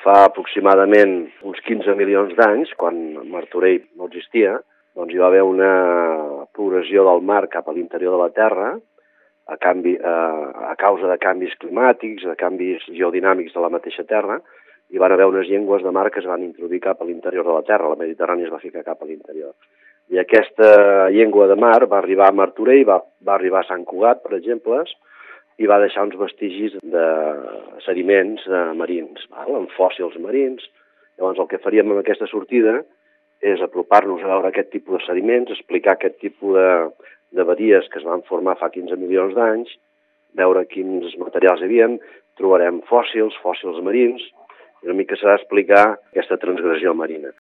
Fa aproximadament uns 15 milions d'anys, quan Martorell no existia, doncs hi va haver una progressió del mar cap a l'interior de la Terra a causa de canvis climàtics, de canvis geodinàmics de la mateixa Terra, hi van haver unes llengües de mar que es van introduir cap a l'interior de la Terra, la Mediterrània es va ficar cap a l'interior. I aquesta llengua de mar va arribar a Martorell, va arribar a Sant Cugat, per exemple, i va deixar uns vestigis de sediments marins, amb fòssils marins. Llavors el que faríem amb aquesta sortida és apropar-nos a veure aquest tipus de sediments, explicar aquest tipus de badies que es van formar fa 15 milions d'anys, veure quins materials hi havia, trobarem fòssils marins, i una mica s'ha d'explicar aquesta transgressió marina.